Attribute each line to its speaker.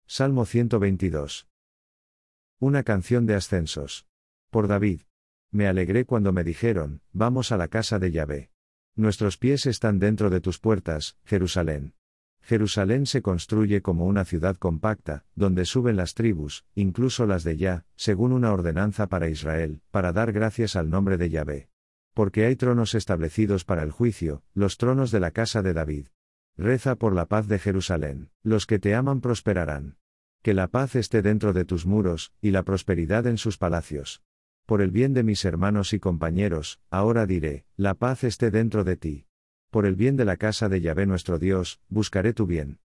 Speaker 1: Salmo 122. Una canción de ascensos. Por David. Me alegré cuando me dijeron, vamos a la casa de Yahvé. Nuestros pies están dentro de tus puertas, Jerusalén. Jerusalén se construye como una ciudad compacta, donde suben las tribus, incluso las de Yah, según una ordenanza para Israel, para dar gracias al nombre de Yahvé. Porque hay tronos establecidos para el juicio, los tronos de la casa de David. Reza por la paz de Jerusalén, los que te aman prosperarán. Que la paz esté dentro de tus muros, y la prosperidad en sus palacios. Por el bien de mis hermanos y compañeros, ahora diré, la paz esté dentro de ti. Por el bien de la casa de Yahvé nuestro Dios, buscaré tu bien.